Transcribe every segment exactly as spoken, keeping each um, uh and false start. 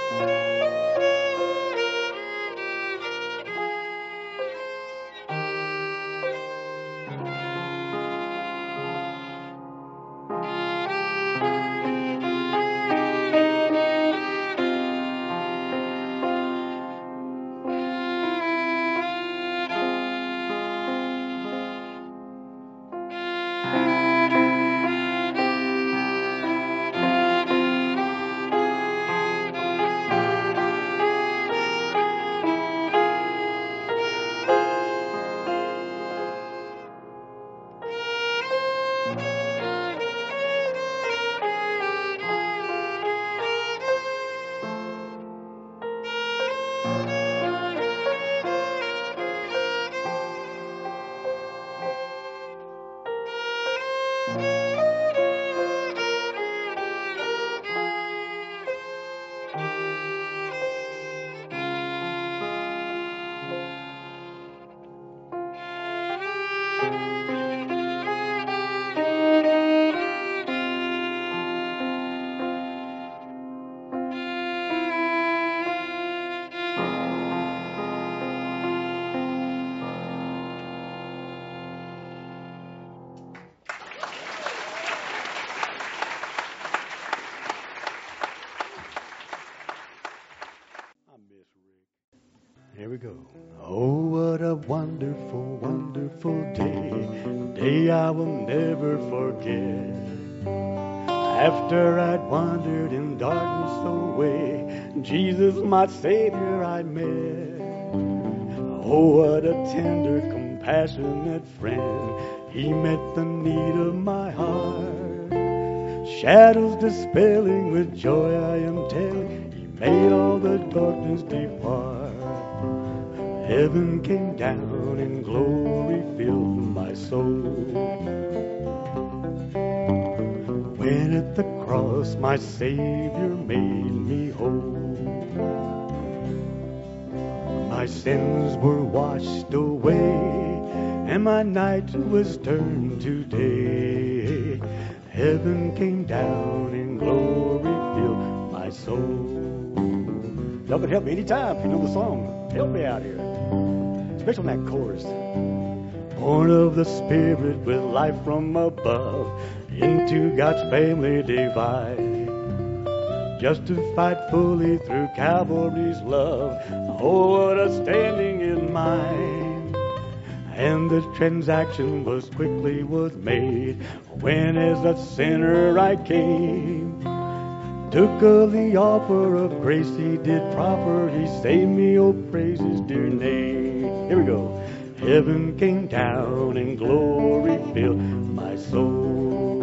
Here we go. Oh, what a wonderful, wonderful day. A day I will never forget. After I'd wandered in darkness away, Jesus, my Savior, I met. Oh, what a tender, compassionate friend. He met the need of my heart. Shadows dispelling with joy I am telling, He made all the darkness depart. Heaven came down and glory filled my soul. When at the cross my Savior made me whole. My sins were washed away, and my night was turned to day. Heaven came down and glory filled my soul. Y'all can help me anytime if you know the song. Help me out here. Especially on that chorus. Born of the Spirit with life from above, into God's family divine. Justified fully through Calvary's love. Oh, what a standing in mind. And the transaction was quickly was made, when as a sinner I came. Took of the offer of grace He did proffer. He saved me, oh praise His dear name. Here we go. Heaven came down and glory filled my soul.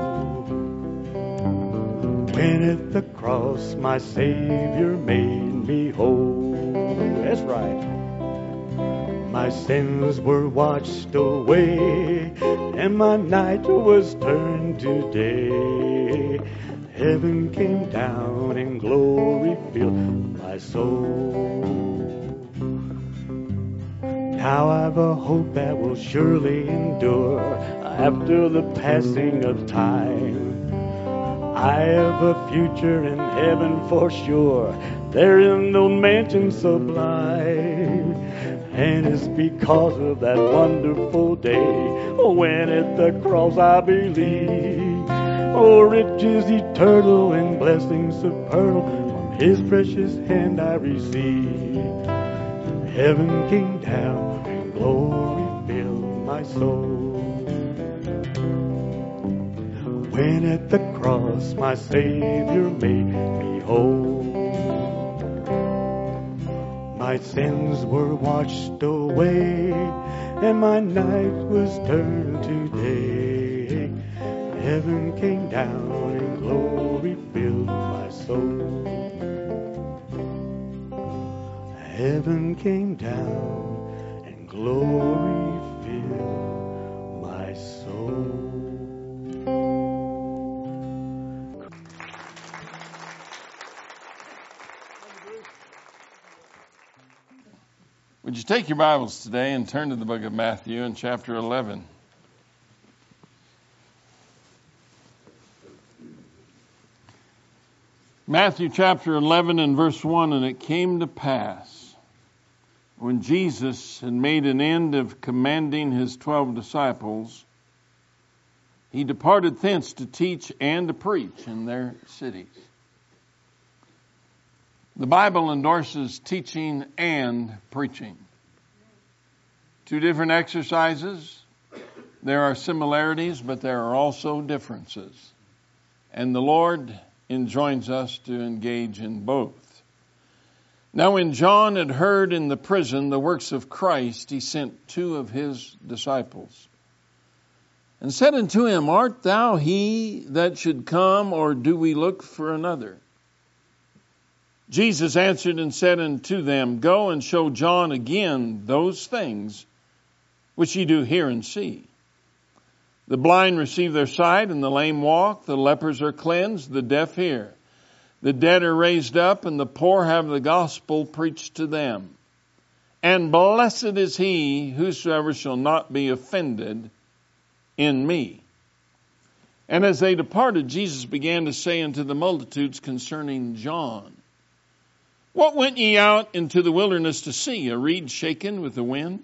When at the cross my Savior made me whole. That's right. My sins were washed away, and my night was turned to day. Heaven came down and glory filled my soul. Now I've a hope that will surely endure after the passing of time. I have a future in heaven for sure, there in no mansion sublime. And it's because of that wonderful day, when at the cross I believe. Oh, riches eternal and blessings supernal, from His precious hand I receive. Heaven came down and glory filled my soul. When at the cross my Savior made me whole. My sins were washed away, and my night was turned to day. Heaven came down and glory filled my soul. Heaven came down and glory filled my soul. Would you take your Bibles today and turn to the book of Matthew in chapter eleven? Matthew chapter eleven and verse one, and it came to pass, when Jesus had made an end of commanding his twelve disciples, he departed thence to teach and to preach in their cities. The Bible endorses teaching and preaching. Two different exercises. There are similarities, but there are also differences. And the Lord enjoins us to engage in both. Now when John had heard in the prison the works of Christ, he sent two of his disciples, and said unto him, Art thou he that should come, or do we look for another? Jesus answered and said unto them, Go and show John again those things which ye do hear and see. The blind receive their sight, and the lame walk, the lepers are cleansed, the deaf hear. The dead are raised up, and the poor have the gospel preached to them. And blessed is he whosoever shall not be offended in me. And as they departed, Jesus began to say unto the multitudes concerning John, What went ye out into the wilderness to see? A reed shaken with the wind?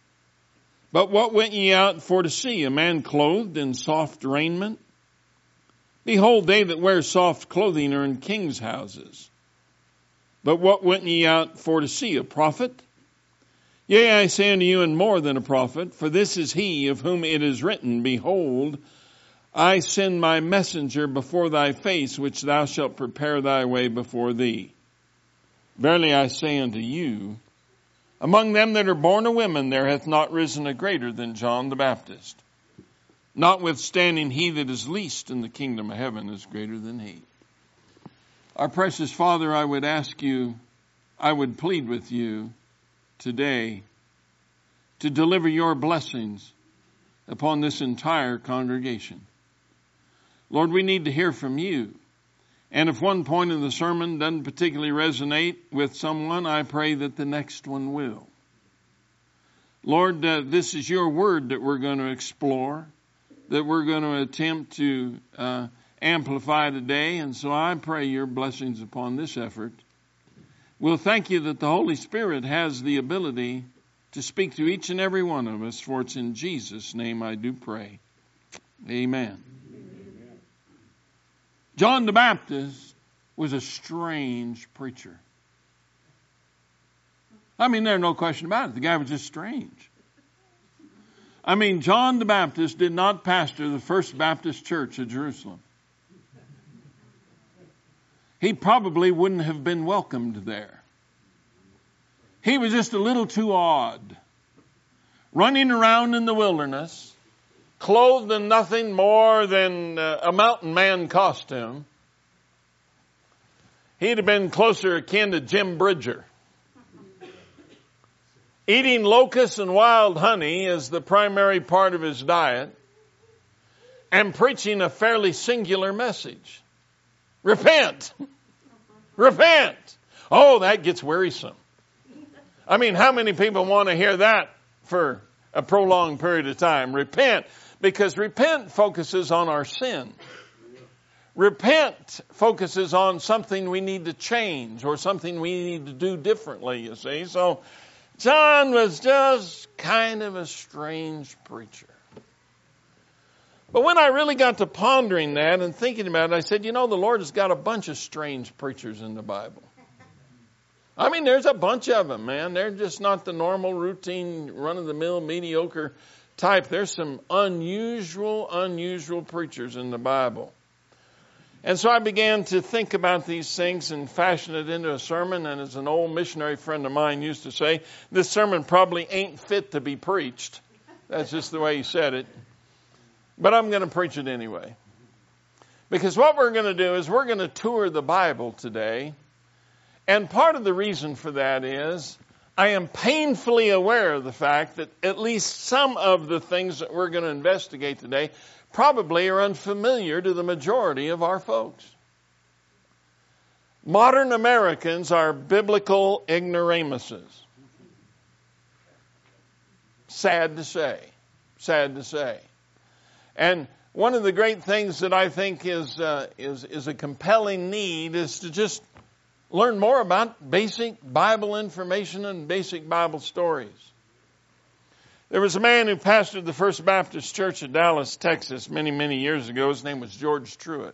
But what went ye out for to see? A man clothed in soft raiment? Behold, they that wear soft clothing are in kings' houses. But what went ye out for to see? A prophet? Yea, I say unto you, and more than a prophet, for this is he of whom it is written, Behold, I send my messenger before thy face, which thou shalt prepare thy way before thee. Verily I say unto you, among them that are born of women there hath not risen a greater than John the Baptist. Notwithstanding, he that is least in the kingdom of heaven is greater than he. Our precious Father, I would ask you, I would plead with you today to deliver your blessings upon this entire congregation. Lord, we need to hear from you. And if one point in the sermon doesn't particularly resonate with someone, I pray that the next one will. Lord, uh, this is your word that we're going to explore, that we're going to attempt to uh, amplify today. And so I pray your blessings upon this effort. We'll thank you that the Holy Spirit has the ability to speak to each and every one of us, for it's in Jesus' name I do pray. Amen. John the Baptist was a strange preacher. I mean, there's no question about it. The guy was just strange. I mean, John the Baptist did not pastor the First Baptist Church of Jerusalem. He probably wouldn't have been welcomed there. He was just a little too odd. Running around in the wilderness, clothed in nothing more than uh, a mountain man costume. He'd have been closer akin to Jim Bridger. Eating locusts and wild honey as the primary part of his diet, and preaching a fairly singular message. Repent! Repent! Oh, that gets wearisome. I mean, how many people want to hear that for a prolonged period of time? Repent. Because repent focuses on our sin. Repent focuses on something we need to change or something we need to do differently, you see. So John was just kind of a strange preacher. But when I really got to pondering that and thinking about it, I said, you know, the Lord has got a bunch of strange preachers in the Bible. I mean, there's a bunch of them, man. They're just not the normal, routine, run-of-the-mill, mediocre type. There's some unusual, unusual preachers in the Bible. And so I began to think about these things and fashion it into a sermon. And as an old missionary friend of mine used to say, this sermon probably ain't fit to be preached. That's just the way he said it. But I'm going to preach it anyway. Because what we're going to do is we're going to tour the Bible today. And part of the reason for that is I am painfully aware of the fact that at least some of the things that we're going to investigate today probably are unfamiliar to the majority of our folks. Modern Americans are biblical ignoramuses. Sad to say. Sad to say. And One of the great things that I think is uh, is is a compelling need is to just learn more about basic Bible information and basic Bible stories. There was a man who pastored the First Baptist Church in Dallas, Texas, many, many years ago. His name was George Truett.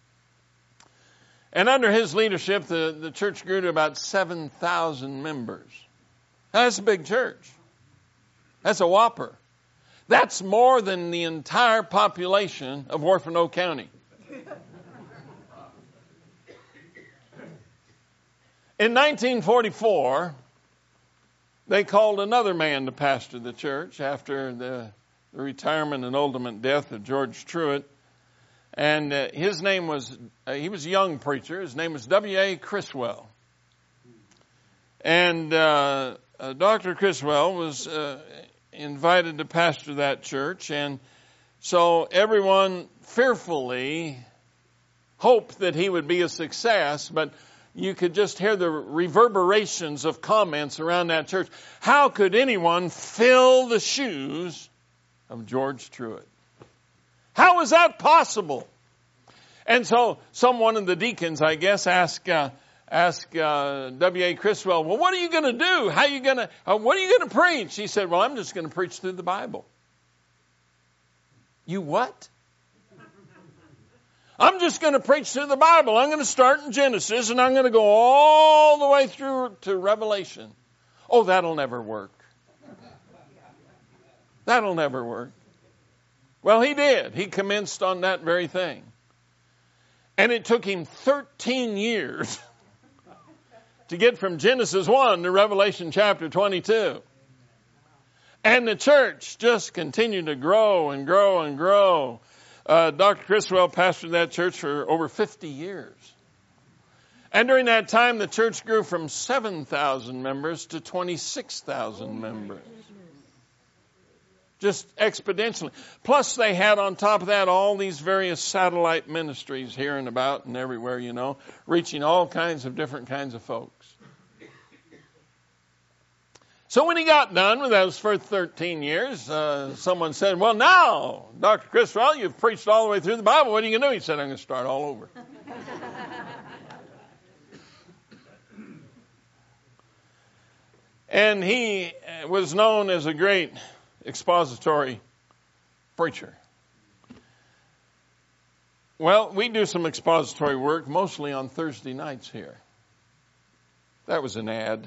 And under his leadership, the, the church grew to about seven thousand members. Now, that's a big church. That's a whopper. That's more than the entire population of Orfano County. In nineteen forty-four, they called another man to pastor the church after the, the retirement and ultimate death of George Truett. And uh, his name was, uh, he was a young preacher. His name was W A Criswell. And uh, uh, Doctor Criswell was uh, invited to pastor that church. And so everyone fearfully hoped that he would be a success, but you could just hear the reverberations of comments around that church. How could anyone fill the shoes of George Truett? How was that possible? And so someone of the deacons, I guess, asked uh, asked uh, W A Criswell, well, what are you going to do? How are you going to, uh, what are you going to preach? He said, well, I'm just going to preach through the Bible. You what? I'm just going to preach through the Bible. I'm going to start in Genesis and I'm going to go all the way through to Revelation. Oh, that'll never work. That'll never work. Well, he did. He commenced on that very thing. And it took him thirteen years to get from Genesis one to Revelation chapter twenty-two. And the church just continued to grow and grow and grow. Uh, Doctor Criswell pastored that church for over fifty years. And during that time, the church grew from seven thousand members to twenty-six thousand members. Just exponentially. Plus, they had on top of that all these various satellite ministries here and about and everywhere, you know, reaching all kinds of different kinds of folks. So when he got done with those first thirteen years, uh, someone said, well, now, Doctor Criswell, you've preached all the way through the Bible. What are you going to do? He said, I'm going to start all over. And he was known as a great expository preacher. Well, we do some expository work, mostly on Thursday nights here. That was an ad.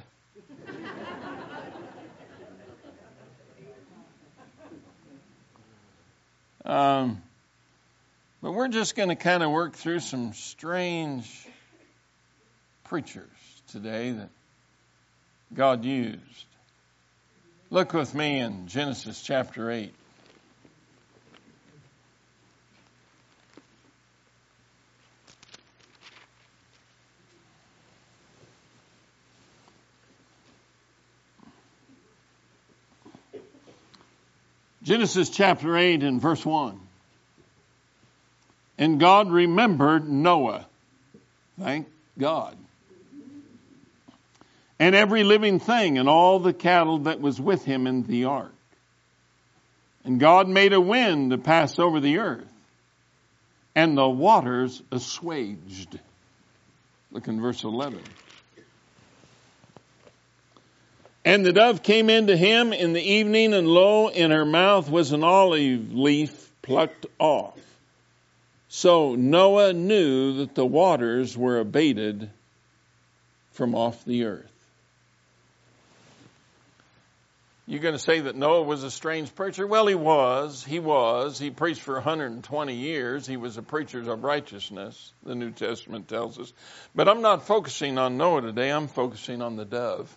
Um, but we're just going to kind of work through some strange preachers today that God used. Look with me in Genesis chapter eight. Genesis chapter eight and verse one. And God remembered Noah. Thank God. And every living thing and all the cattle that was with him in the ark. And God made a wind to pass over the earth, and the waters assuaged. Look in verse eleven. And the dove came into him in the evening, and lo, in her mouth was an olive leaf plucked off. So Noah knew that the waters were abated from off the earth. You're going to say that Noah was a strange preacher? Well, he was. He was. He preached for one hundred twenty years. He was a preacher of righteousness, the New Testament tells us. But I'm not focusing on Noah today. I'm focusing on the dove.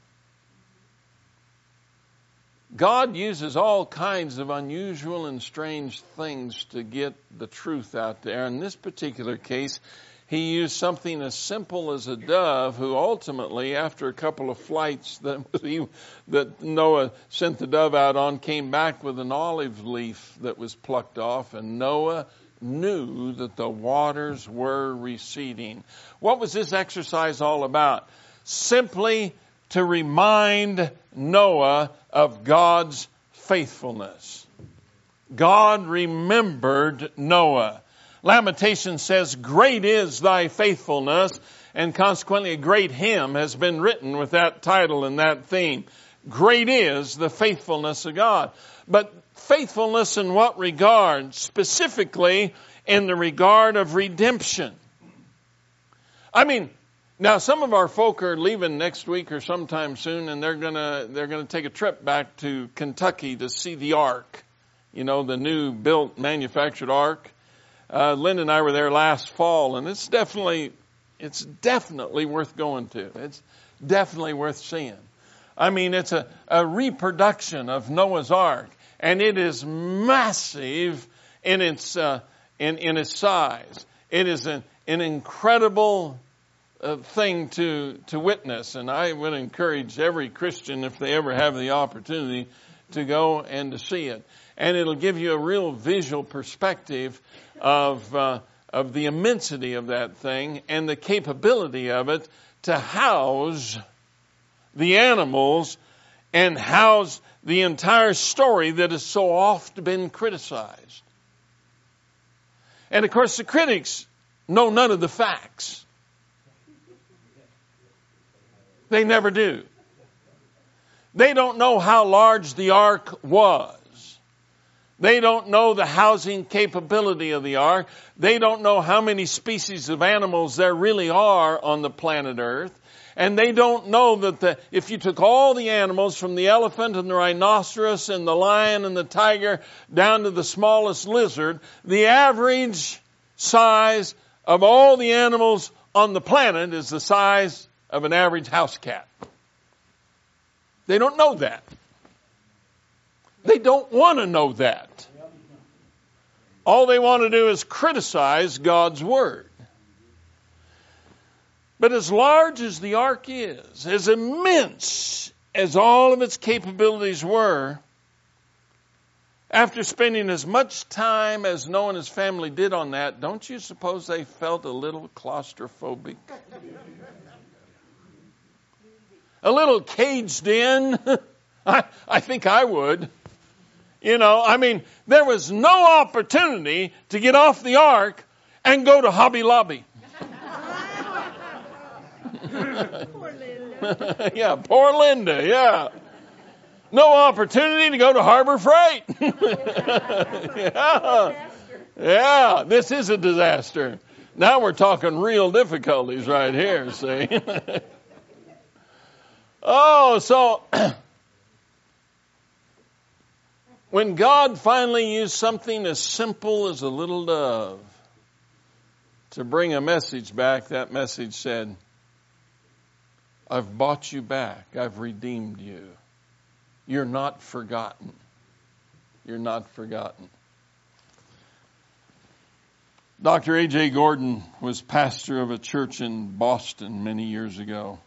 God uses all kinds of unusual and strange things to get the truth out there. In this particular case, he used something as simple as a dove, who ultimately, after a couple of flights that he, that Noah sent the dove out on, came back with an olive leaf that was plucked off, and Noah knew that the waters were receding. What was this exercise all about? Simply to remind Noah of God's faithfulness. God remembered Noah. Lamentation says, great is thy faithfulness, and consequently a great hymn has been written with that title and that theme. Great is the faithfulness of God. But faithfulness in what regard? Specifically in the regard of redemption. I mean, now some of our folk are leaving next week or sometime soon, and they're gonna they're gonna take a trip back to Kentucky to see the Ark. You know, the new built manufactured Ark. Uh, Lynn and I were there last fall, and it's definitely it's definitely worth going to. It's definitely worth seeing. I mean, it's a, a reproduction of Noah's Ark, and it is massive in its uh, in in its size. It is an, an incredible uh, thing to to witness, and I would encourage every Christian, if they ever have the opportunity, to go and to see it. And it'll give you a real visual perspective of uh, of the immensity of that thing and the capability of it to house the animals and house the entire story that has so oft been criticized. And of course the critics know none of the facts. They never do. They don't know how large the ark was. They don't know the housing capability of the ark. They don't know how many species of animals there really are on the planet Earth. And they don't know that the, if you took all the animals from the elephant and the rhinoceros and the lion and the tiger down to the smallest lizard, the average size of all the animals on the planet is the size of an average house cat. They don't know that. They don't want to know that. All they want to do is criticize God's Word. But as large as the ark is, as immense as all of its capabilities were, after spending as much time as Noah and his family did on that, don't you suppose they felt a little claustrophobic? A little caged in? I, I think I would. You know, I mean, there was no opportunity to get off the ark and go to Hobby Lobby. Poor Linda. Yeah, poor Linda, yeah. No opportunity to go to Harbor Freight. Yeah. Yeah, this is a disaster. Now we're talking real difficulties right here, see. Oh, so when God finally used something as simple as a little dove to bring a message back, that message said, I've bought you back. I've redeemed you. You're not forgotten. You're not forgotten. Doctor A J Gordon was pastor of a church in Boston many years ago.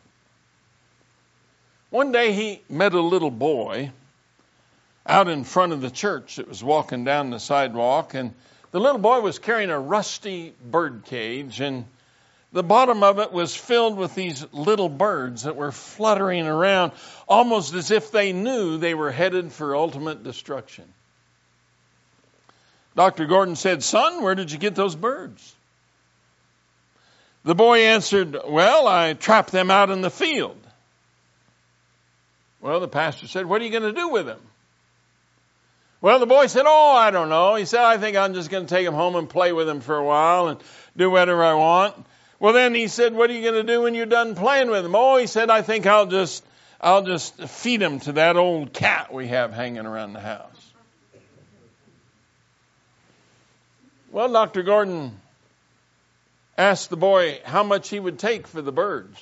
One day he met a little boy out in front of the church that was walking down the sidewalk, and the little boy was carrying a rusty bird cage, and the bottom of it was filled with these little birds that were fluttering around almost as if they knew they were headed for ultimate destruction. Doctor Gordon said, "Son, where did you get those birds?" The boy answered, "Well, I trapped them out in the field." Well, the pastor said, "What are you going to do with them?" Well, the boy said, "Oh, I don't know." He said, "I think I'm just going to take them home and play with them for a while and do whatever I want." Well, then he said, "What are you going to do when you're done playing with them?" Oh, he said, "I think I'll just, I'll just feed them to that old cat we have hanging around the house." Well, Doctor Gordon asked the boy how much he would take for the birds.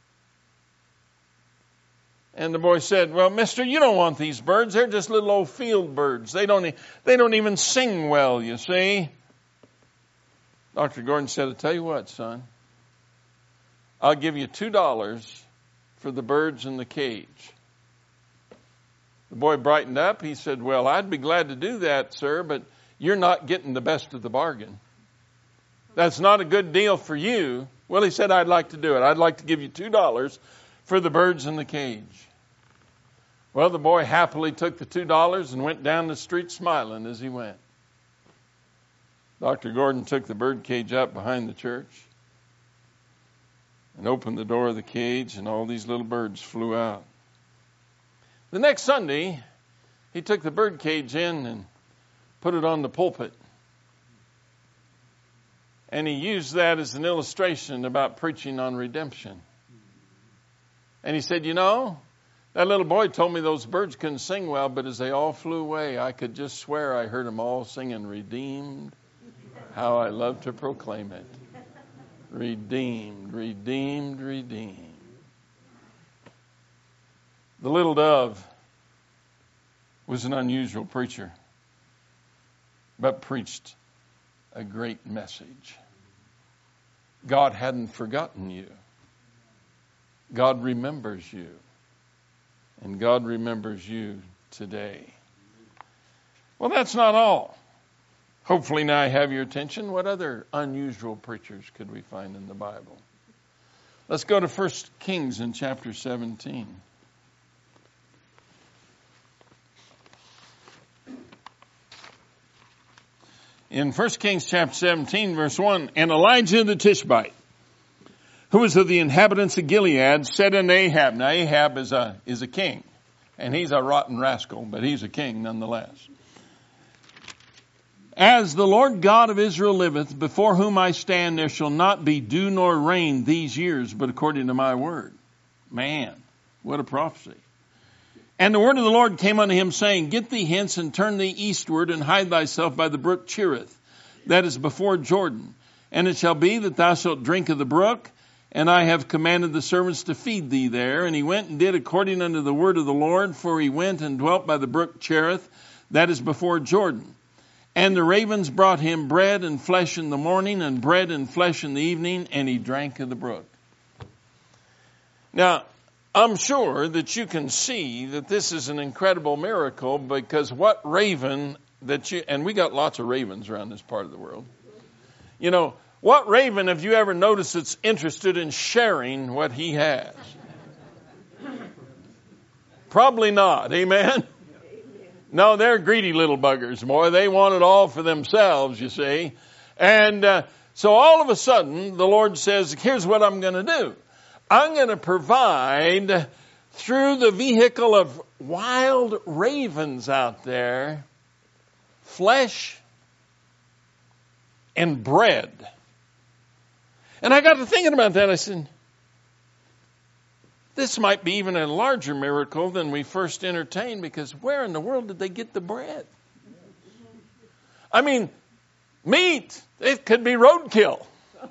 And the boy said, "Well, mister, you don't want these birds. They're just little old field birds. They don't, they don't even sing well, you see." Doctor Gordon said, "I'll tell you what, son. I'll give you two dollars for the birds in the cage." The boy brightened up. He said, "Well, I'd be glad to do that, sir, but you're not getting the best of the bargain. That's not a good deal for you." Well, he said, "I'd like to do it. I'd like to give you two dollars for the birds in the cage." Well, the boy happily took the two dollars and went down the street smiling as he went. Doctor Gordon took the bird cage up behind the church and opened the door of the cage, and all these little birds flew out. The next Sunday, he took the bird cage in and put it on the pulpit. And he used that as an illustration about preaching on redemption. And he said, you know, that little boy told me those birds couldn't sing well, but as they all flew away, I could just swear I heard them all singing, redeemed. How I love to proclaim it. Redeemed, redeemed, redeemed. The little dove was an unusual preacher, but preached a great message. God hadn't forgotten you. God remembers you. And God remembers you today. Well, that's not all. Hopefully now I have your attention. What other unusual preachers could we find in the Bible? Let's go to First Kings in chapter seventeen. In First Kings chapter seventeen, verse one, and Elijah the Tishbite, who was of the inhabitants of Gilead, said unto Ahab. Now Ahab is a, is a king, and he's a rotten rascal, but he's a king nonetheless. As the Lord God of Israel liveth, before whom I stand, there shall not be dew nor rain these years, but according to my word. Man, what a prophecy. And the word of the Lord came unto him, saying, Get thee hence and turn thee eastward, and hide thyself by the brook Cherith, that is before Jordan. And it shall be that thou shalt drink of the brook, and I have commanded the servants to feed thee there. And he went and did according unto the word of the Lord, for he went and dwelt by the brook Cherith, that is before Jordan. And the ravens brought him bread and flesh in the morning, and bread and flesh in the evening, and he drank of the brook. Now, I'm sure that you can see that this is an incredible miracle, because what raven that you, and we got lots of ravens around this part of the world. You know, what raven have you ever noticed that's interested in sharing what he has? Probably not. Amen? No, they're greedy little buggers, boy. They want it all for themselves, you see. And uh, so all of a sudden, the Lord says, here's what I'm going to do. I'm going to provide through the vehicle of wild ravens out there, flesh and bread. And I got to thinking about that. I said, this might be even a larger miracle than we first entertained, because where in the world did they get the bread? I mean, meat, it could be roadkill.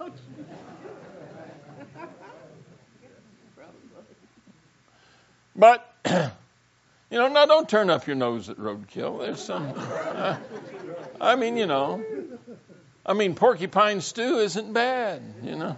But, you know, now don't turn up your nose at roadkill. There's some, uh, I mean, you know, I mean, porcupine stew isn't bad, you know.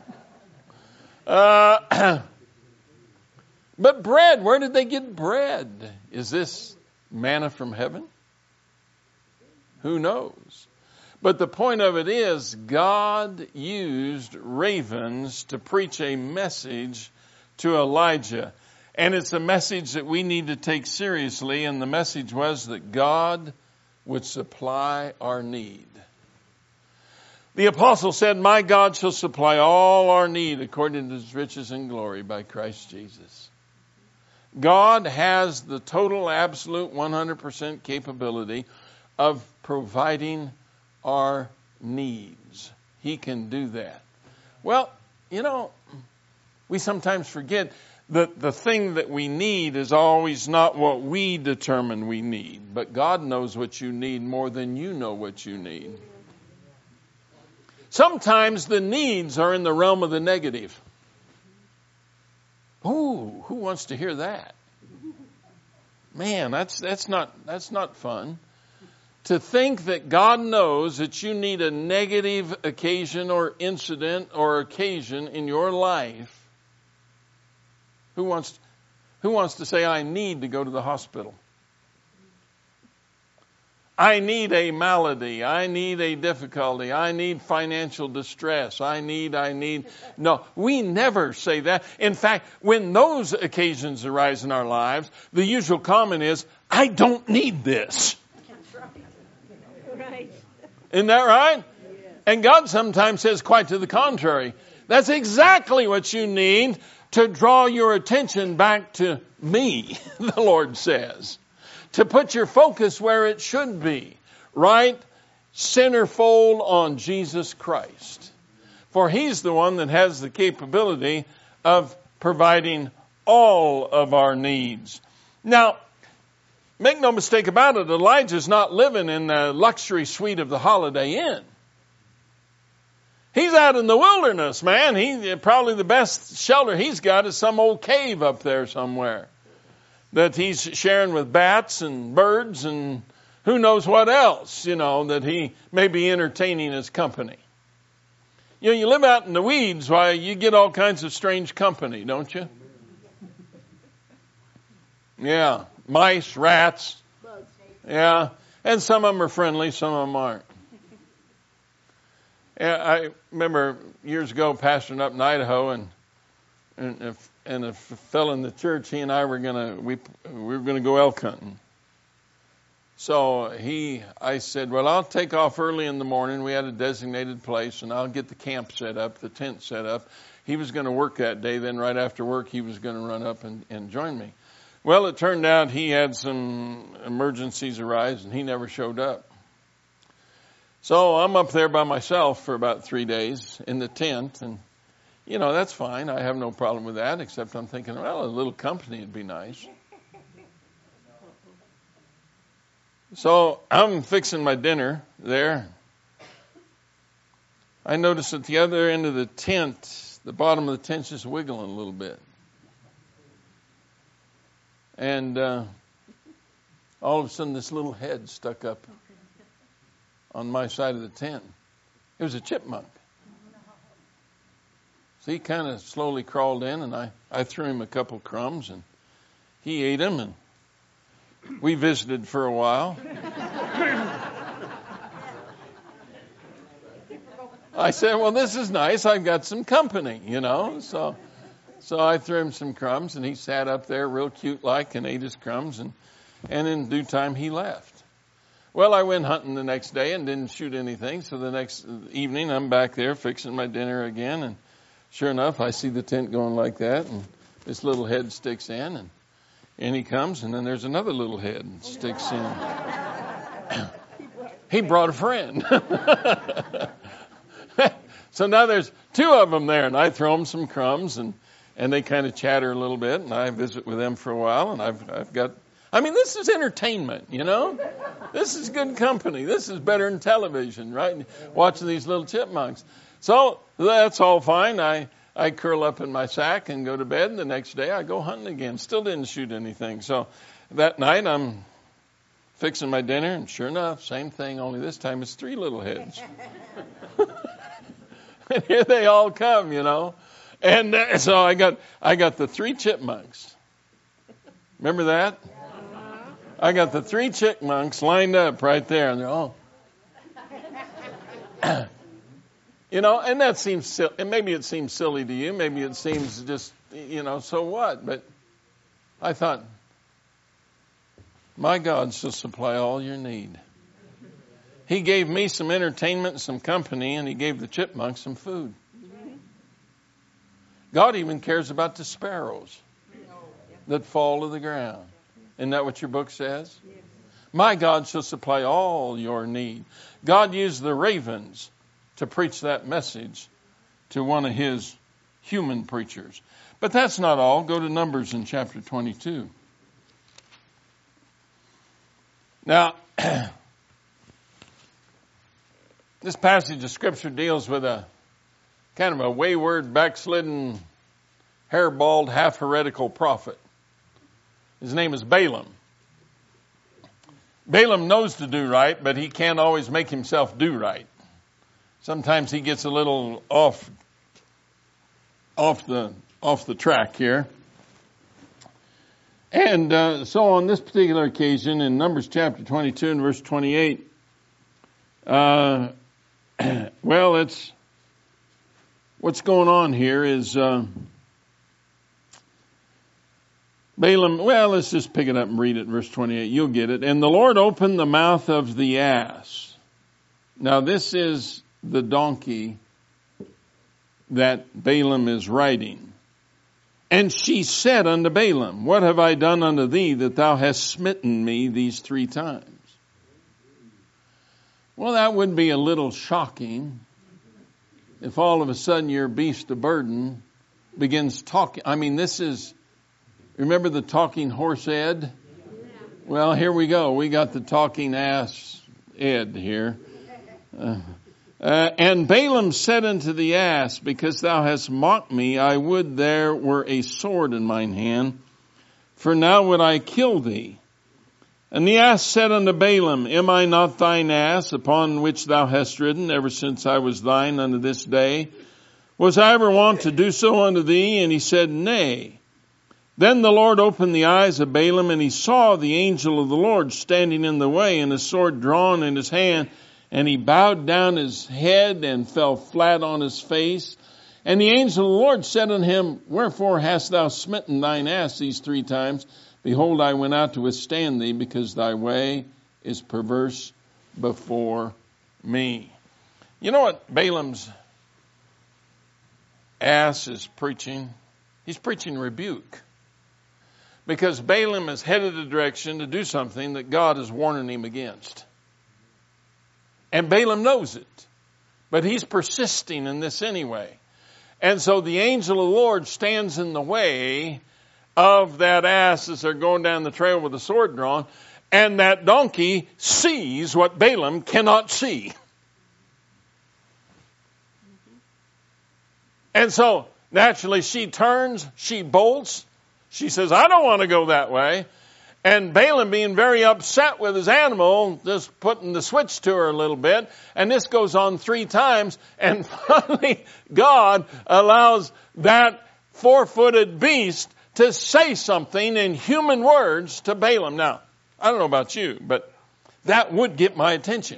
Uh, but bread, where did they get bread? Is this manna from heaven? Who knows? But the point of it is, God used ravens to preach a message to Elijah. And it's a message that we need to take seriously. And the message was that God would supply our need. The apostle said, my God shall supply all our need according to his riches and glory by Christ Jesus. God has the total, absolute, one hundred percent capability of providing our needs. He can do that. Well, you know, we sometimes forget that the thing that we need is always not what we determine we need, but God knows what you need more than you know what you need. Sometimes the needs are in the realm of the negative. Ooh, who wants to hear that? Man, that's that's not that's not fun. To think that God knows that you need a negative occasion or incident or occasion in your life. Who wants who wants to say, I need to go to the hospital? I need a malady. I need a difficulty. I need financial distress. I need, I need. No, we never say that. In fact, when those occasions arise in our lives, the usual comment is, I don't need this. Right. Isn't that right? And God sometimes says quite to the contrary. That's exactly what you need to draw your attention back to me, the Lord says. To put your focus where it should be. Right centerfold on Jesus Christ. For He's the one that has the capability of providing all of our needs. Now, make no mistake about it, Elijah's not living in the luxury suite of the Holiday Inn. He's out in the wilderness, man. He probably the best shelter he's got is some old cave up there somewhere that he's sharing with bats and birds and who knows what else, you know, that he may be entertaining his company. You know, you live out in the weeds, why, you get all kinds of strange company, don't you? Yeah, mice, rats. Yeah, and some of them are friendly, some of them aren't. Yeah, I remember years ago pastoring up in Idaho, and and if, and a fellow in the church, he and I were gonna we we were gonna go elk hunting. So he, I said, well, I'll take off early in the morning. We had a designated place, and I'll get the camp set up, the tent set up. He was going to work that day. Then right after work, he was going to run up and, and join me. Well, it turned out he had some emergencies arise, and he never showed up. So I'm up there by myself for about three days in the tent, and, you know, that's fine. I have no problem with that, except I'm thinking, well, a little company would be nice. So I'm fixing my dinner there. I notice at the other end of the tent, the bottom of the tent's just wiggling a little bit. And uh, all of a sudden this little head stuck up on my side of the tent. It was a chipmunk. So he kind of slowly crawled in, and I, I threw him a couple crumbs, and he ate them, and we visited for a while. I said, well, this is nice. I've got some company, you know. So so I threw him some crumbs, and he sat up there real cute-like and ate his crumbs, and, and in due time he left. Well, I went hunting the next day and didn't shoot anything. So the next evening I'm back there fixing my dinner again, and sure enough, I see the tent going like that, and this little head sticks in, and And he comes, and then there's another little head and sticks in. He brought a friend. So now there's two of them there, and I throw them some crumbs, and, and they kind of chatter a little bit, and I visit with them for a while, and I've I've got, I mean, this is entertainment, you know? This is good company. This is better than television, right? Watching these little chipmunks. So that's all fine. I... I curl up in my sack and go to bed, and the next day I go hunting again. Still didn't shoot anything. So that night I'm fixing my dinner, and sure enough, same thing, only this time it's three little heads. And here they all come, you know. And uh, so I got I got the three chipmunks. Remember that? I got the three chipmunks lined up right there, and they're all... You know, and that seems silly. And maybe it seems silly to you. Maybe it seems just, you know, so what? But I thought, my God shall supply all your need. He gave me some entertainment and some company, and He gave the chipmunks some food. God even cares about the sparrows that fall to the ground. Isn't that what your book says? My God shall supply all your need. God used the ravens to preach that message to one of His human preachers. But that's not all. Go to Numbers in chapter twenty-two. Now, this passage of Scripture deals with a kind of a wayward, backslidden, hairballed, half-heretical prophet. His name is Balaam. Balaam knows to do right, but he can't always make himself do right. Sometimes he gets a little off, off the off the track here. And uh, so on this particular occasion, in Numbers chapter twenty-two and verse twenty-eight, uh, well, it's what's going on here is uh, Balaam, well, let's just pick it up and read it, verse twenty-eight. You'll get it. And the Lord opened the mouth of the ass. Now, this is the donkey that Balaam is riding. And she said unto Balaam, what have I done unto thee that thou hast smitten me these three times? Well, that would be a little shocking if all of a sudden your beast of burden begins talking. I mean, this is, remember the talking horse Ed? Well, here we go. We got the talking ass Ed here. Uh, Uh, and Balaam said unto the ass, because thou hast mocked me, I would there were a sword in mine hand, for now would I kill thee. And the ass said unto Balaam, am I not thine ass, upon which thou hast ridden ever since I was thine unto this day? Was I ever wont to do so unto thee? And he said, nay. Then the Lord opened the eyes of Balaam, and he saw the angel of the Lord standing in the way, and a sword drawn in his hand. And he bowed down his head and fell flat on his face. And the angel of the Lord said unto him, wherefore hast thou smitten thine ass these three times? Behold, I went out to withstand thee, because thy way is perverse before me. You know what Balaam's ass is preaching? He's preaching rebuke. Because Balaam is headed a direction to do something that God is warning him against. And Balaam knows it. But he's persisting in this anyway. And so the angel of the Lord stands in the way of that ass as they're going down the trail with the sword drawn. And that donkey sees what Balaam cannot see. And so naturally she turns, she bolts. She says, I don't want to go that way. And Balaam, being very upset with his animal, just putting the switch to her a little bit. And this goes on three times. And finally, God allows that four-footed beast to say something in human words to Balaam. Now, I don't know about you, but that would get my attention.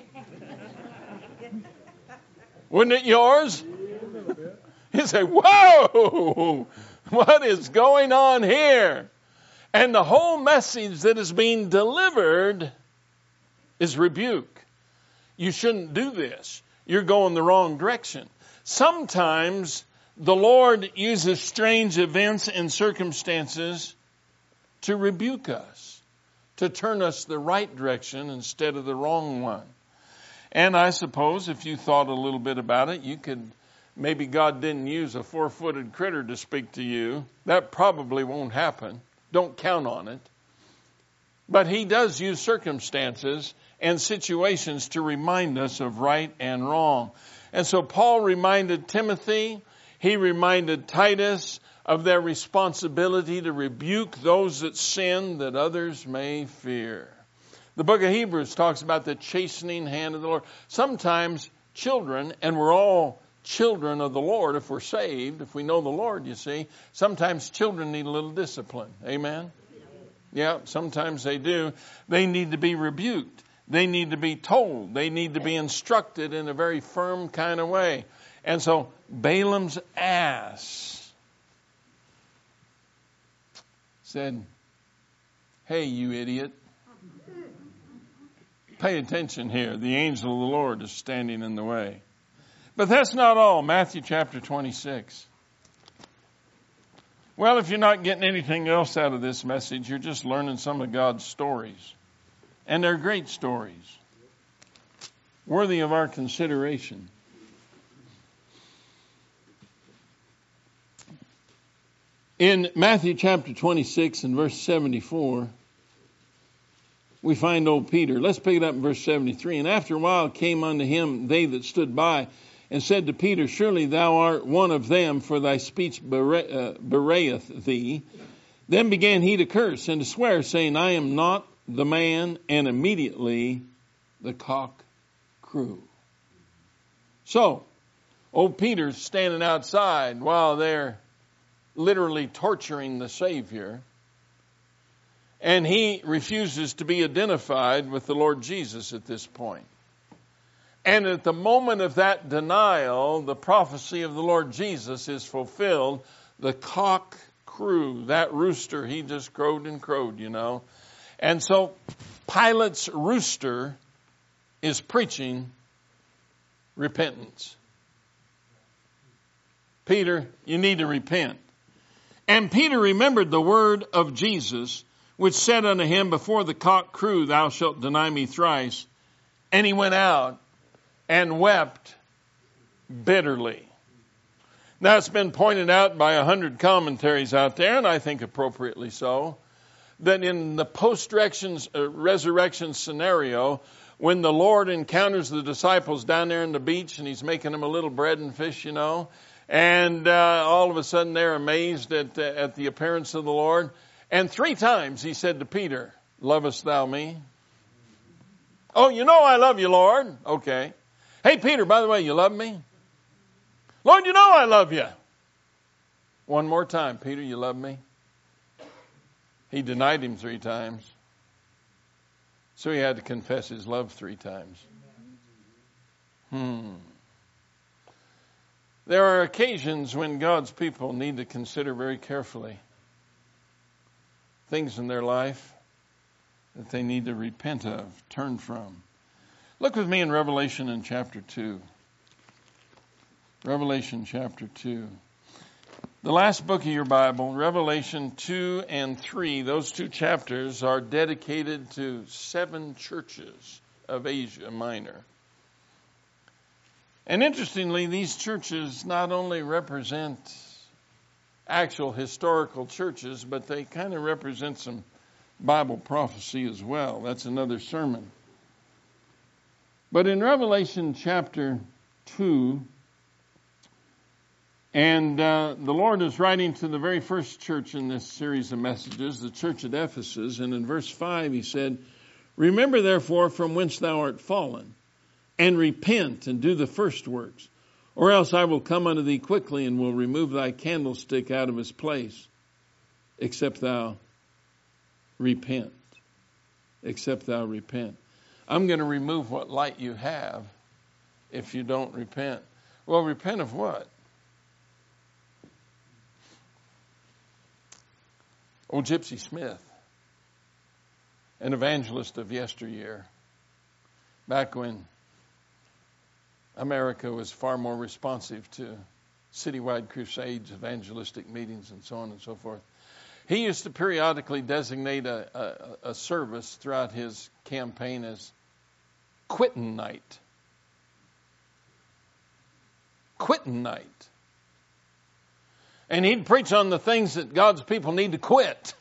Wouldn't it yours? You say, whoa, what is going on here? And the whole message that is being delivered is rebuke. You shouldn't do this. You're going the wrong direction. Sometimes the Lord uses strange events and circumstances to rebuke us, to turn us the right direction instead of the wrong one. And I suppose if you thought a little bit about it, you could, maybe God didn't use a four-footed critter to speak to you. That probably won't happen. Don't count on it. But he does use circumstances and situations to remind us of right and wrong. And so Paul reminded Timothy, he reminded Titus of their responsibility to rebuke those that sin, that others may fear. The book of Hebrews talks about the chastening hand of the Lord. Sometimes children, and we're all children of the Lord if we're saved, if we know the Lord, you see. Sometimes children need a little discipline. Amen? Yeah, sometimes they do. They need to be rebuked. They need to be told. They need to be instructed in a very firm kind of way. And so Balaam's ass said, hey, you idiot. Pay attention here. The angel of the Lord is standing in the way. But that's not all. Matthew chapter twenty-six. Well, if you're not getting anything else out of this message, you're just learning some of God's stories. And they're great stories. Worthy of our consideration. In Matthew chapter twenty-six and verse seventy-four, we find old Peter. Let's pick it up in verse seventy-three. And after a while came unto him they that stood by, and said to Peter, surely thou art one of them, for thy speech bewrayeth thee. Then began he to curse and to swear, saying, I am not the man. And immediately the cock crew. So, old Peter's standing outside while they're literally torturing the Savior. And he refuses to be identified with the Lord Jesus at this point. And at the moment of that denial, the prophecy of the Lord Jesus is fulfilled. The cock crew, that rooster, he just crowed and crowed, you know. And so Pilate's rooster is preaching repentance. Peter, you need to repent. And Peter remembered the word of Jesus, which said unto him, before the cock crew, thou shalt deny me thrice. And he went out and wept bitterly. Now, it's been pointed out by a hundred commentaries out there, and I think appropriately so, that in the post-resurrection scenario, when the Lord encounters the disciples down there on the beach, and he's making them a little bread and fish, you know, and uh, all of a sudden they're amazed at, uh, at the appearance of the Lord. And three times he said to Peter, lovest thou me? Oh, you know I love you, Lord. Okay. Hey, Peter, by the way, you love me? Lord, you know I love you. One more time, Peter, you love me? He denied him three times. So he had to confess his love three times. Hmm. There are occasions when God's people need to consider very carefully things in their life that they need to repent of, turn from. Look with me in Revelation in chapter two. Revelation chapter two. The last book of your Bible, Revelation two and three, those two chapters are dedicated to seven churches of Asia Minor. And interestingly, these churches not only represent actual historical churches, but they kind of represent some Bible prophecy as well. That's another sermon. But in Revelation chapter two, and uh, the Lord is writing to the very first church in this series of messages, the church at Ephesus, and in verse five he said, remember therefore from whence thou art fallen, and repent and do the first works, or else I will come unto thee quickly and will remove thy candlestick out of his place, except thou repent. Except thou repent. I'm going to remove what light you have if you don't repent. Well, repent of what? Old Gypsy Smith, an evangelist of yesteryear, back when America was far more responsive to citywide crusades, evangelistic meetings, and so on and so forth. He used to periodically designate a, a, a service throughout his campaign as Quittin' Night. Quittin' Night. And he'd preach on the things that God's people need to quit.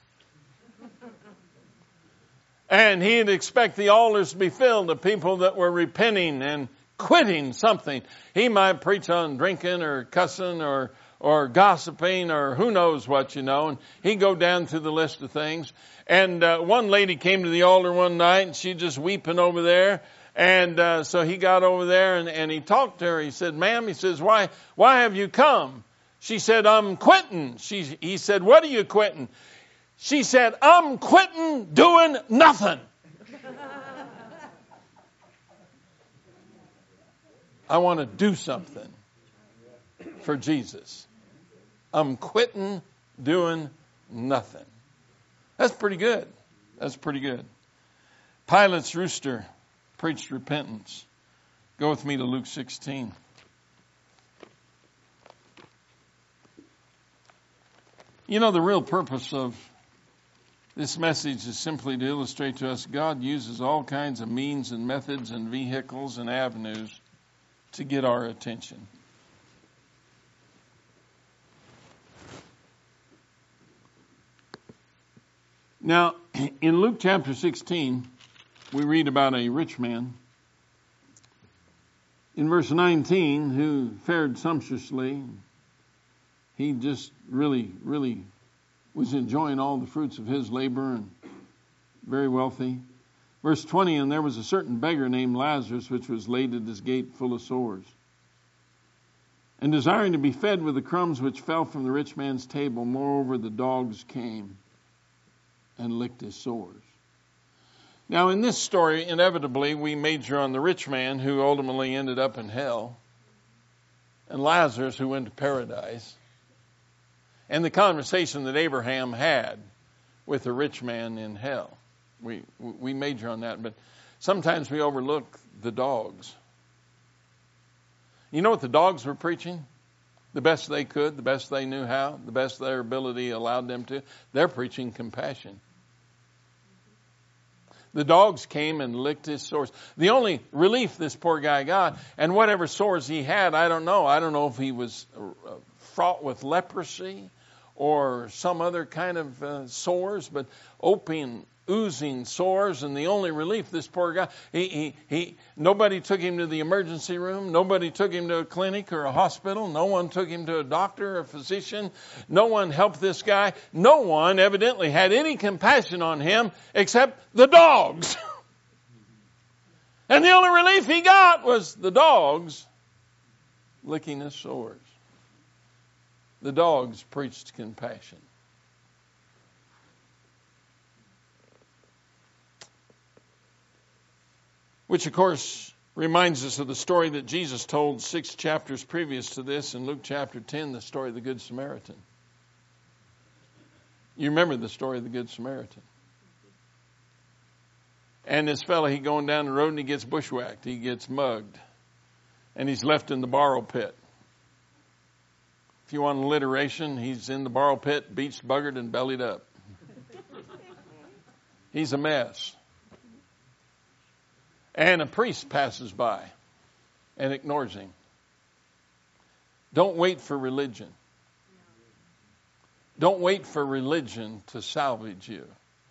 And he'd expect the altars to be filled of people that were repenting and quitting something. He might preach on drinking or cussing or or gossiping or who knows what, you know. And he'd go down through the list of things. And uh, one lady came to the altar one night, and she just weeping over there. And uh, so he got over there, and, and he talked to her. He said, ma'am, he says, why, why have you come? She said, I'm quitting. She, he said, what are you quitting? She said, I'm quitting doing nothing. I want to do something for Jesus. I'm quitting doing nothing. That's pretty good. That's pretty good. Pilate's rooster preached repentance. Go with me to Luke sixteen. You know, the real purpose of this message is simply to illustrate to us God uses all kinds of means and methods and vehicles and avenues to get our attention. Now, in Luke chapter sixteen, we read about a rich man. In verse nineteen, who fared sumptuously. He just really, really was enjoying all the fruits of his labor and very wealthy. Verse twenty, and there was a certain beggar named Lazarus, which was laid at his gate full of sores. And desiring to be fed with the crumbs which fell from the rich man's table, moreover the dogs came and licked his sores. Now, in this story, inevitably, we major on the rich man who ultimately ended up in hell, and Lazarus who went to paradise, and the conversation that Abraham had with the rich man in hell. We we major on that, but sometimes we overlook the dogs. You know what the dogs were preaching? The best they could, the best they knew how, the best their ability allowed them to. They're preaching compassion. The dogs came and licked his sores. The only relief this poor guy got, and whatever sores he had, I don't know. I don't know if he was fraught with leprosy or some other kind of uh, sores, but open, oozing sores, and the only relief this poor guy, he, he, he, nobody took him to the emergency room, nobody took him to a clinic or a hospital, no one took him to a doctor or a physician, no one helped this guy, no one evidently had any compassion on him except the dogs. And the only relief he got was the dogs licking his sores. The dogs preached compassion. Which, of course, reminds us of the story that Jesus told six chapters previous to this in Luke chapter ten, the story of the Good Samaritan. You remember the story of the Good Samaritan. And this fellow, he going down the road and he gets bushwhacked. He gets mugged. And he's left in the borrow pit. If you want alliteration, he's in the borrow pit, beached, buggered, and bellied up. He's a mess. And a priest passes by and ignores him. Don't wait for religion. Don't wait for religion to salvage you.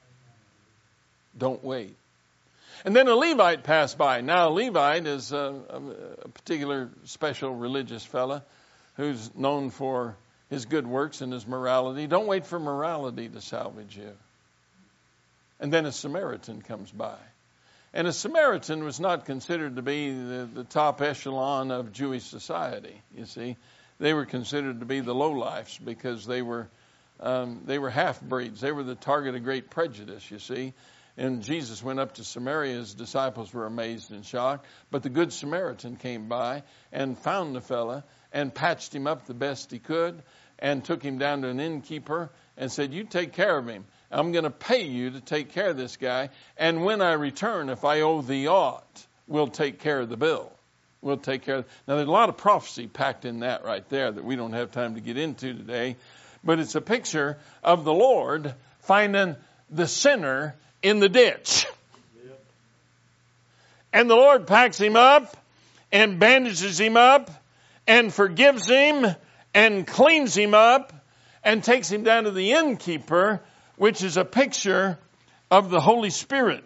Don't wait. And then a Levite passed by. Now, a Levite is a, a, a particular special religious fella who's known for his good works and his morality. Don't wait for morality to salvage you. And then a Samaritan comes by. And a Samaritan was not considered to be the, the top echelon of Jewish society, you see. They were considered to be the lowlifes because they were um, they were half-breeds. They were the target of great prejudice, you see. And Jesus went up to Samaria. His disciples were amazed and shocked. But the Good Samaritan came by and found the fella and patched him up the best he could and took him down to an innkeeper and said, you take care of him. I'm going to pay you to take care of this guy. And when I return, if I owe thee aught, we'll take care of the bill. We'll take care of... Now, there's a lot of prophecy packed in that right there that we don't have time to get into today. But it's a picture of the Lord finding the sinner in the ditch. Yep. And the Lord packs him up and bandages him up and forgives him and cleans him up and takes him down to the innkeeper, which is a picture of the Holy Spirit.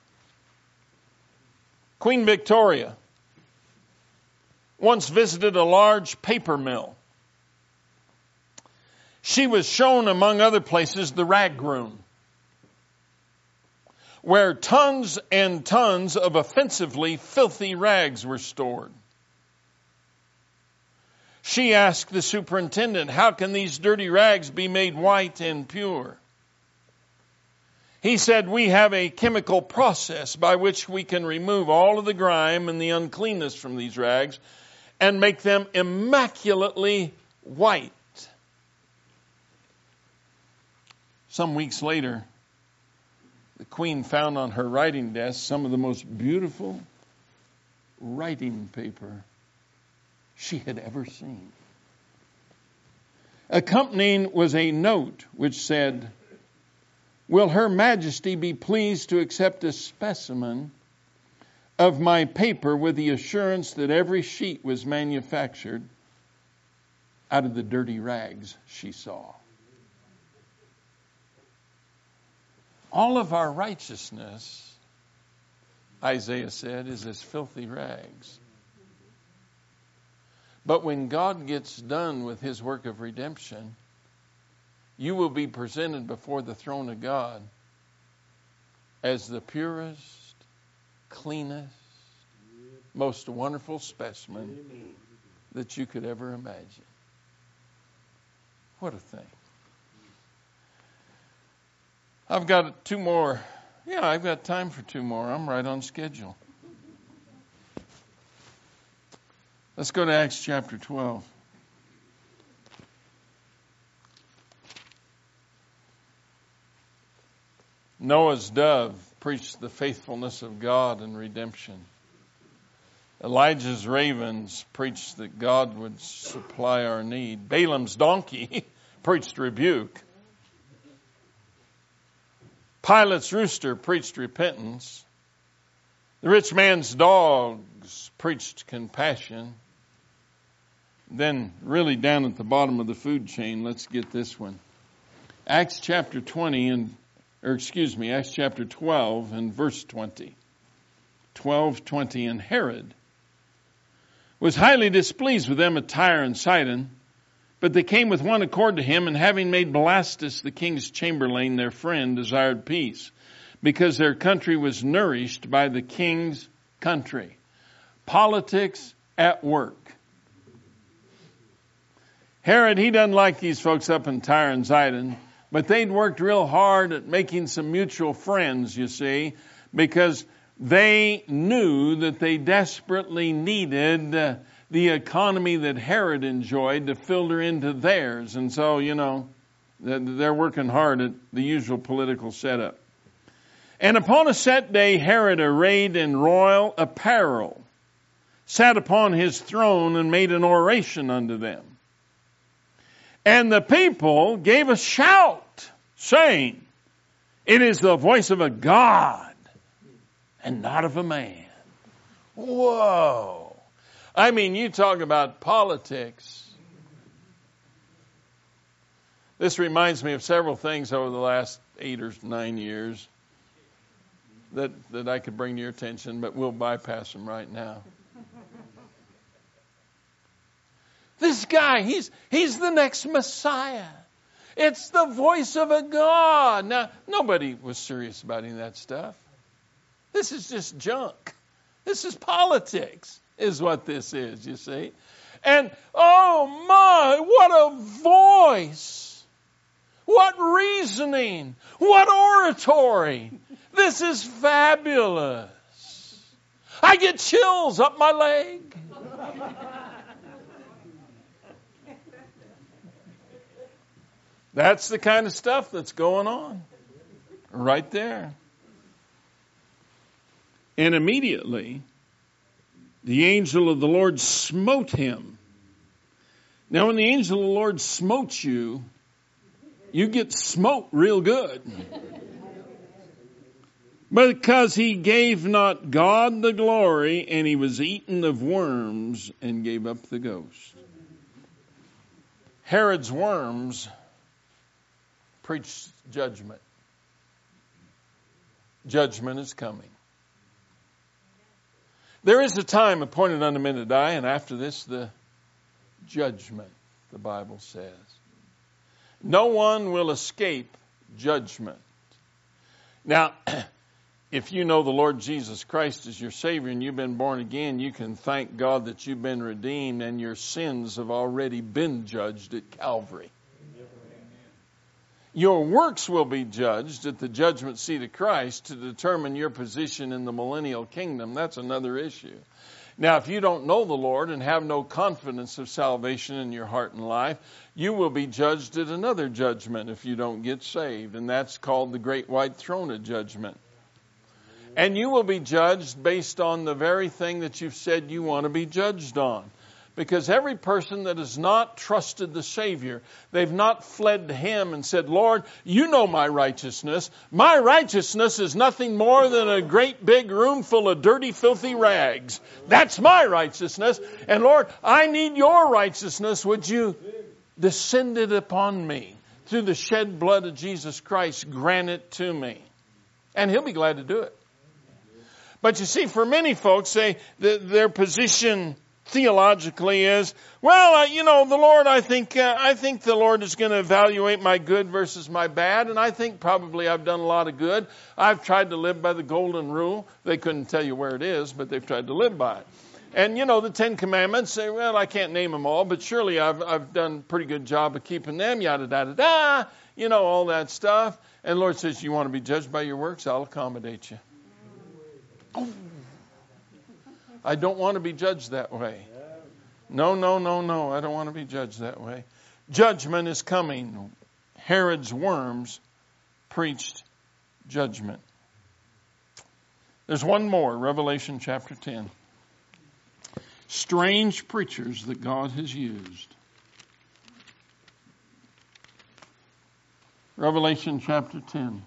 Queen Victoria once visited a large paper mill. She was shown, among other places, the rag room, where tons and tons of offensively filthy rags were stored. She asked the superintendent, how can these dirty rags be made white and pure? He said, we have a chemical process by which we can remove all of the grime and the uncleanness from these rags and make them immaculately white. Some weeks later, the queen found on her writing desk some of the most beautiful writing paper she had ever seen. Accompanying was a note which said, will Her Majesty be pleased to accept a specimen of my paper with the assurance that every sheet was manufactured out of the dirty rags she saw. All of our righteousness, Isaiah said, is as filthy rags. But when God gets done with his work of redemption, you will be presented before the throne of God as the purest, cleanest, most wonderful specimen that you could ever imagine. What a thing. I've got two more. Yeah, I've got time for two more. I'm right on schedule. Let's go to Acts chapter twelve. Noah's dove preached the faithfulness of God and redemption. Elijah's ravens preached that God would supply our need. Balaam's donkey preached rebuke. Pilate's rooster preached repentance. The rich man's dogs preached compassion. Then, really down at the bottom of the food chain, let's get this one. Acts chapter twenty and Or excuse me, Acts chapter twelve and verse twenty. twelve, twenty, and Herod was highly displeased with them at Tyre and Sidon, but they came with one accord to him, and having made Blastus the king's chamberlain their friend, desired peace, because their country was nourished by the king's country. Politics at work. Herod, he doesn't like these folks up in Tyre and Sidon, but they'd worked real hard at making some mutual friends, you see, because they knew that they desperately needed uh, the economy that Herod enjoyed to filter into theirs. And so, you know, they're working hard at the usual political setup. And upon a set day, Herod, arrayed in royal apparel, sat upon his throne and made an oration unto them. And the people gave a shout, saying, "It is the voice of a God and not of a man." Whoa. I mean, you talk about politics. This reminds me of several things over the last eight or nine years that, that I could bring to your attention, but we'll bypass them right now. This guy, he's he's the next Messiah. It's the voice of a God. Now, nobody was serious about any of that stuff. This is just junk. This is politics, is what this is, you see. And, oh my, what a voice. What reasoning. What oratory. This is fabulous. I get chills up my leg. That's the kind of stuff that's going on right there. And immediately, the angel of the Lord smote him. Now, when the angel of the Lord smote you, you get smote real good. Because he gave not God the glory, and he was eaten of worms and gave up the ghost. Herod's worms preach judgment. Judgment is coming. There is a time appointed unto men to die, and after this, the judgment, the Bible says. No one will escape judgment. Now, if you know the Lord Jesus Christ as your Savior and you've been born again, you can thank God that you've been redeemed and your sins have already been judged at Calvary. Your works will be judged at the judgment seat of Christ to determine your position in the millennial kingdom. That's another issue. Now, if you don't know the Lord and have no confidence of salvation in your heart and life, you will be judged at another judgment if you don't get saved, and that's called the Great White Throne of Judgment. And you will be judged based on the very thing that you've said you want to be judged on. Because every person that has not trusted the Savior, they've not fled to Him and said, "Lord, you know my righteousness. My righteousness is nothing more than a great big room full of dirty, filthy rags. That's my righteousness. And Lord, I need your righteousness. Would you descend it upon me through the shed blood of Jesus Christ? Grant it to me." And He'll be glad to do it. But you see, for many folks, they, their position theologically is, well, uh, you know, the Lord, I think, uh, I think the Lord is going to evaluate my good versus my bad, and I think probably I've done a lot of good. I've tried to live by the golden rule. They couldn't tell you where it is, but they've tried to live by it. And, you know, the Ten Commandments, say, well, I can't name them all, but surely I've, I've done a pretty good job of keeping them, yada, yada, da, you know, all that stuff. And the Lord says, you want to be judged by your works? I'll accommodate you. Oh. I don't want to be judged that way. No, no, no, no. I don't want to be judged that way. Judgment is coming. Herod's worms preached judgment. There's one more, Revelation chapter ten. Strange preachers that God has used. Revelation chapter ten.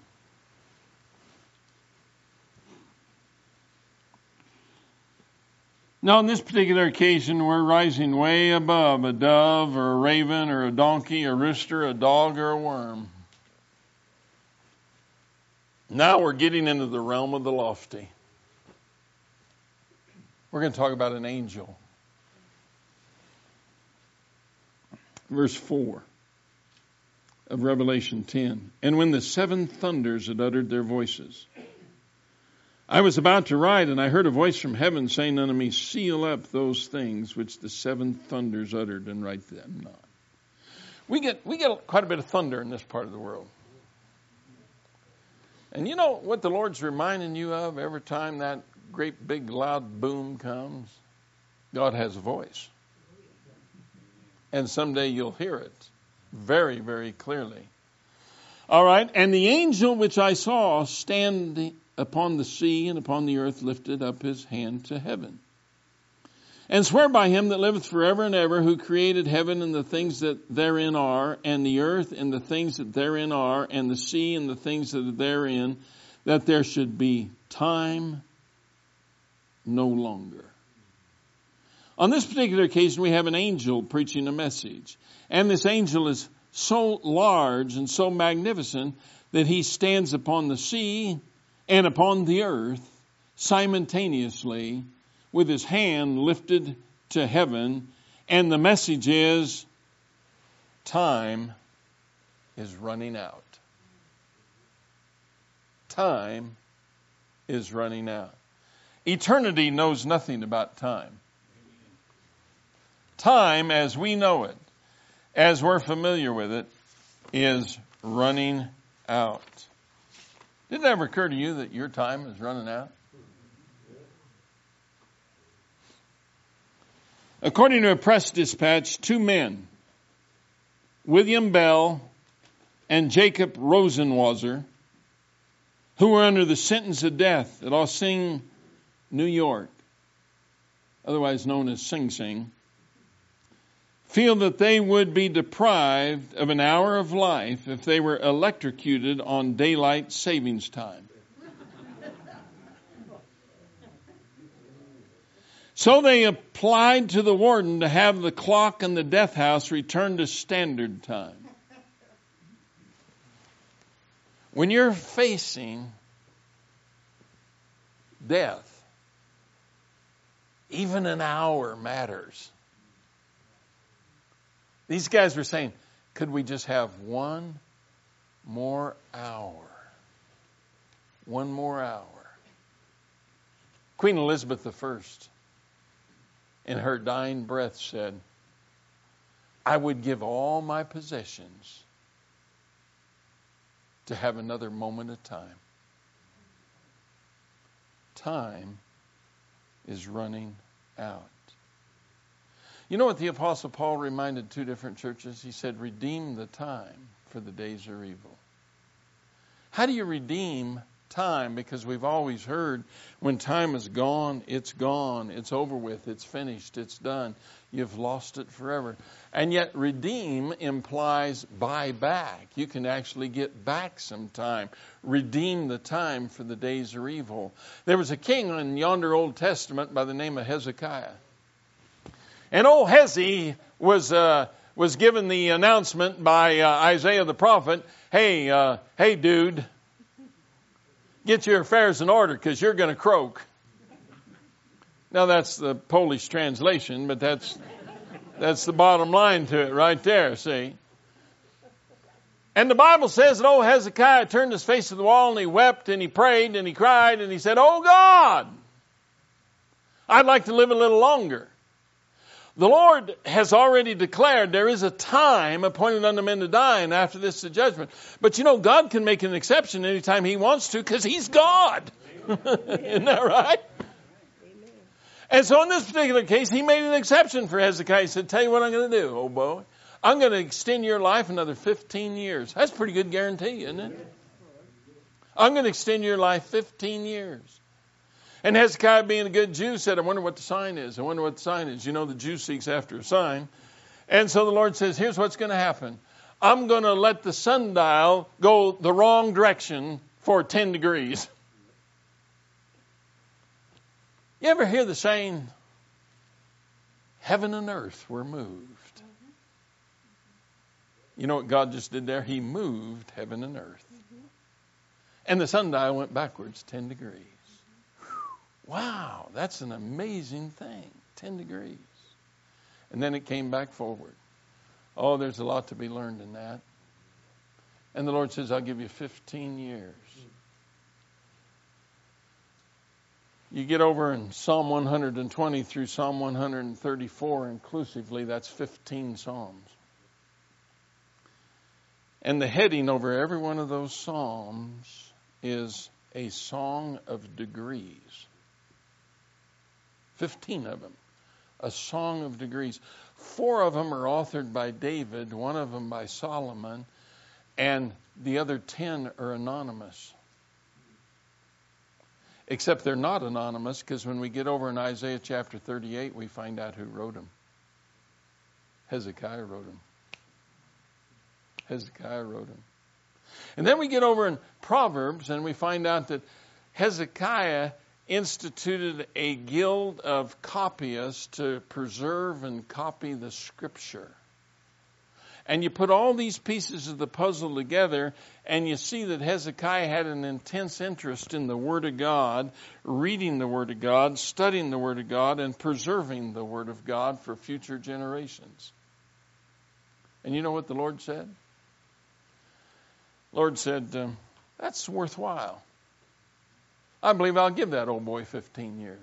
Now, on this particular occasion, we're rising way above a dove or a raven or a donkey, a rooster, a dog, or a worm. Now we're getting into the realm of the lofty. We're going to talk about an angel. Verse four of Revelation ten. And when the seven thunders had uttered their voices, I was about to write, and I heard a voice from heaven saying unto me, seal up those things which the seven thunders uttered, and write them not. We get we get quite a bit of thunder in this part of the world. And you know what the Lord's reminding you of every time that great big loud boom comes? God has a voice. And someday you'll hear it very, very clearly. All right, and the angel which I saw stand upon the sea and upon the earth lifted up his hand to heaven, and swear by him that liveth forever and ever, who created heaven and the things that therein are, and the earth and the things that therein are, and the sea and the things that are therein, that there should be time no longer. On this particular occasion, we have an angel preaching a message. And this angel is so large and so magnificent that he stands upon the sea and upon the earth simultaneously with his hand lifted to heaven. And the message is, time is running out. Time is running out. Eternity knows nothing about time. Time, as we know it, as we're familiar with it, is running out. Did it ever occur to you that your time is running out? According to a press dispatch, two men, William Bell and Jacob Rosenwasser, who were under the sentence of death at Ossing, New York, otherwise known as Sing Sing, feel that they would be deprived of an hour of life if they were electrocuted on daylight savings time. So they applied to the warden to have the clock in the death house return to standard time. When you're facing death, even an hour matters. These guys were saying, could we just have one more hour? One more hour. Queen Elizabeth the First, in her dying breath, said, I would give all my possessions to have another moment of time. Time is running out. You know what the Apostle Paul reminded two different churches? He said, redeem the time, for the days are evil. How do you redeem time? Because we've always heard when time is gone, it's gone, it's over with, it's finished, it's done. You've lost it forever. And yet redeem implies buy back. You can actually get back some time. Redeem the time, for the days are evil. There was a king in yonder Old Testament by the name of Hezekiah. And old Hezi was uh, was given the announcement by uh, Isaiah the prophet, hey, uh, hey, dude, get your affairs in order because you're going to croak. Now, that's the Polish translation, but that's that's the bottom line to it right there, see. And the Bible says that old Hezekiah turned his face to the wall and he wept and he prayed and he cried and he said, oh God, I'd like to live a little longer. The Lord has already declared there is a time appointed unto men to die, and after this the judgment. But you know, God can make an exception anytime He wants to, because He's God. Isn't that right? Amen. And so in this particular case, He made an exception for Hezekiah. He said, tell you what I'm going to do, old boy. I'm going to extend your life another fifteen years. That's a pretty good guarantee, isn't it? I'm going to extend your life fifteen years. And Hezekiah, being a good Jew, said, I wonder what the sign is. I wonder what the sign is. You know, the Jew seeks after a sign. And so the Lord says, here's what's going to happen. I'm going to let the sundial go the wrong direction for ten degrees. You ever hear the saying, heaven and earth were moved? You know what God just did there? He moved heaven and earth. And the sundial went backwards ten degrees. Wow, that's an amazing thing. ten degrees. And then it came back forward. Oh, there's a lot to be learned in that. And the Lord says, I'll give you fifteen years. You get over in Psalm one hundred twenty through Psalm one hundred thirty-four inclusively, that's fifteen Psalms. And the heading over every one of those Psalms is a song of degrees. Fifteen of them. A song of degrees. Four of them are authored by David, one of them by Solomon, and the other ten are anonymous. Except they're not anonymous, because when we get over in Isaiah chapter thirty-eight, we find out who wrote them. Hezekiah wrote them. Hezekiah wrote them. And then we get over in Proverbs, and we find out that Hezekiah instituted a guild of copyists to preserve and copy the Scripture. And you put all these pieces of the puzzle together, and you see that Hezekiah had an intense interest in the Word of God, reading the Word of God, studying the Word of God, and preserving the Word of God for future generations. And you know what the Lord said? The Lord said, um, that's worthwhile. I believe I'll give that old boy fifteen years.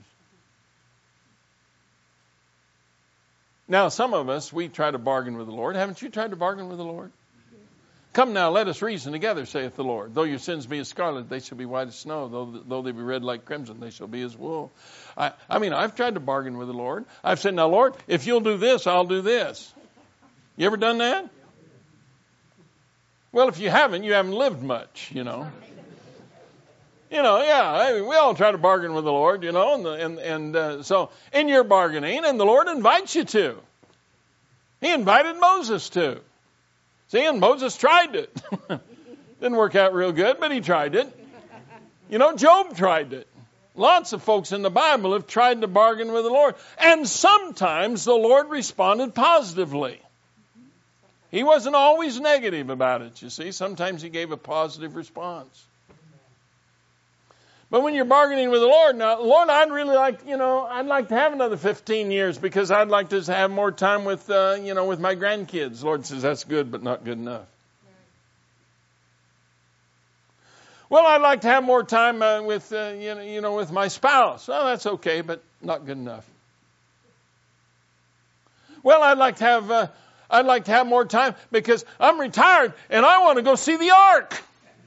Now, some of us, we try to bargain with the Lord. Haven't you tried to bargain with the Lord? Come now, let us reason together, saith the Lord. Though your sins be as scarlet, they shall be white as snow. Though, though they be red like crimson, they shall be as wool. I, I mean, I've tried to bargain with the Lord. I've said, now, Lord, if you'll do this, I'll do this. You ever done that? Well, if you haven't, you haven't lived much, you know. You know, yeah, I mean, we all try to bargain with the Lord, you know, and the, and, and uh, so in your bargaining, and the Lord invites you to. He invited Moses to. See, and Moses tried it. Didn't work out real good, but he tried it. You know, Job tried it. Lots of folks in the Bible have tried to bargain with the Lord. And sometimes the Lord responded positively. He wasn't always negative about it, you see. Sometimes he gave a positive response. But when you're bargaining with the Lord, now, Lord, I'd really like, you know, I'd like to have another fifteen years because I'd like to have more time with, uh, you know, with my grandkids. The Lord says, that's good, but not good enough. Well, I'd like to have more time uh, with, uh, you know, you know, with my spouse. Well, that's okay, but not good enough. Well, I'd like to have, uh, I'd like to have more time because I'm retired and I want to go see the ark.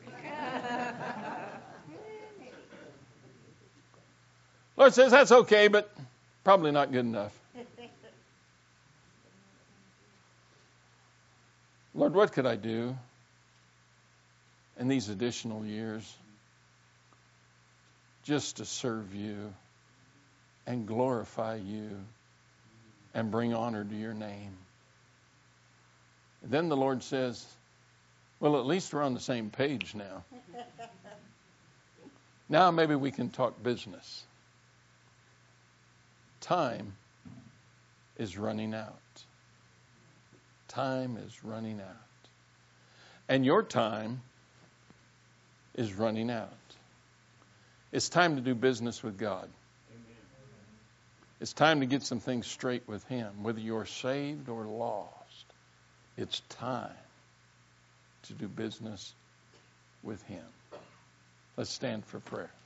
Lord says, that's okay, but probably not good enough. Lord, what could I do in these additional years just to serve you and glorify you and bring honor to your name? Then the Lord says, well, at least we're on the same page now. Now maybe we can talk business. Time is running out. Time is running out. And your time is running out. It's time to do business with God. It's time to get some things straight with Him. Whether you're saved or lost, it's time to do business with Him. Let's stand for prayer.